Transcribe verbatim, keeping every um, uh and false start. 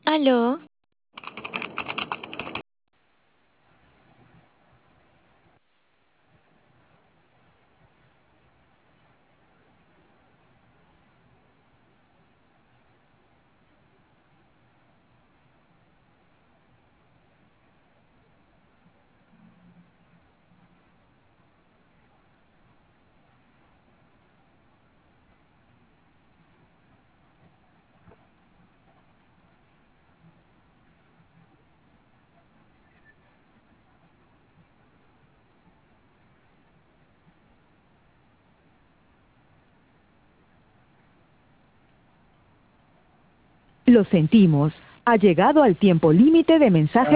Aló, Lo sentimos. Ha llegado al tiempo límite de mensajes.